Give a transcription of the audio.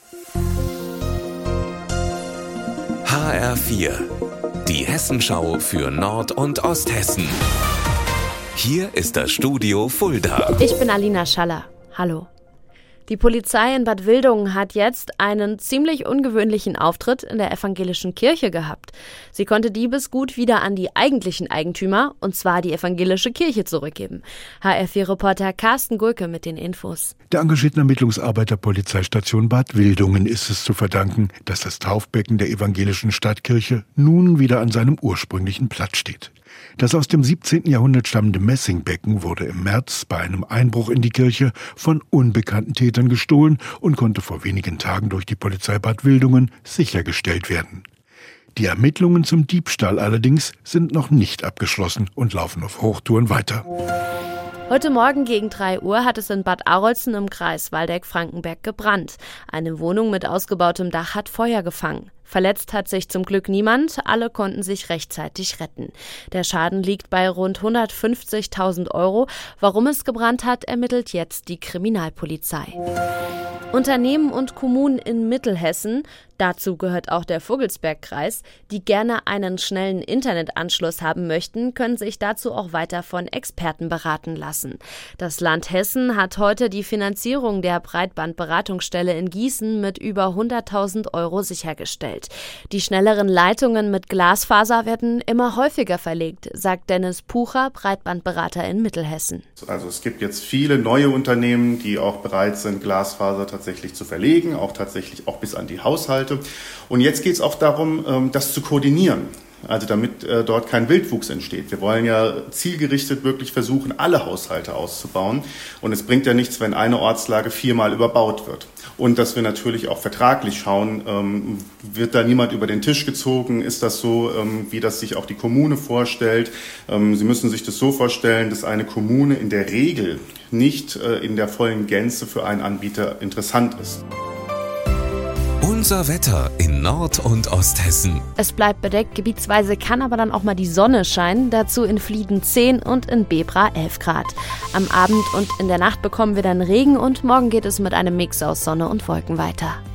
HR4, die Hessenschau für Nord- und Osthessen. Hier ist das Studio Fulda. Ich bin Alina Schaller. Hallo. Die Polizei in Bad Wildungen hat jetzt einen ziemlich ungewöhnlichen Auftritt in der evangelischen Kirche gehabt. Sie konnte Diebesgut wieder an die eigentlichen Eigentümer, und zwar die evangelische Kirche, zurückgeben. HR4-Reporter Carsten Gulke mit den Infos. Der engagierten Ermittlungsarbeit der Polizeistation Bad Wildungen ist es zu verdanken, dass das Taufbecken der evangelischen Stadtkirche nun wieder an seinem ursprünglichen Platz steht. Das aus dem 17. Jahrhundert stammende Messingbecken wurde im März bei einem Einbruch in die Kirche von unbekannten Tätern gestohlen und konnte vor wenigen Tagen durch die Polizei Bad Wildungen sichergestellt werden. Die Ermittlungen zum Diebstahl allerdings sind noch nicht abgeschlossen und laufen auf Hochtouren weiter. Heute Morgen gegen 3 Uhr hat es in Bad Arolsen im Kreis Waldeck-Frankenberg gebrannt. Eine Wohnung mit ausgebautem Dach hat Feuer gefangen. Verletzt hat sich zum Glück niemand, alle konnten sich rechtzeitig retten. Der Schaden liegt bei rund 150.000 €. Warum es gebrannt hat, ermittelt jetzt die Kriminalpolizei. Unternehmen und Kommunen in Mittelhessen, dazu gehört auch der Vogelsbergkreis, die gerne einen schnellen Internetanschluss haben möchten, können sich dazu auch weiter von Experten beraten lassen. Das Land Hessen hat heute die Finanzierung der Breitbandberatungsstelle in Gießen mit über 100.000 € sichergestellt. Die schnelleren Leitungen mit Glasfaser werden immer häufiger verlegt, sagt Dennis Pucher, Breitbandberater in Mittelhessen. Also es gibt jetzt viele neue Unternehmen, die auch bereit sind, Glasfaser tatsächlich zu verlegen, auch bis an die Haushalte. Und jetzt geht es auch darum, das zu koordinieren. Also damit dort kein Wildwuchs entsteht. Wir wollen ja zielgerichtet wirklich versuchen, alle Haushalte auszubauen. Und es bringt ja nichts, wenn eine Ortslage 4-mal überbaut wird. Und dass wir natürlich auch vertraglich schauen, wird da niemand über den Tisch gezogen? Ist das so, wie das sich auch die Kommune vorstellt? Sie müssen sich das so vorstellen, dass eine Kommune in der Regel nicht in der vollen Gänze für einen Anbieter interessant ist. Unser Wetter in Nord- und Osthessen. Es bleibt bedeckt, gebietsweise kann aber dann auch mal die Sonne scheinen. Dazu in Flieden 10 und in Bebra 11 Grad. Am Abend und in der Nacht bekommen wir dann Regen und morgen geht es mit einem Mix aus Sonne und Wolken weiter.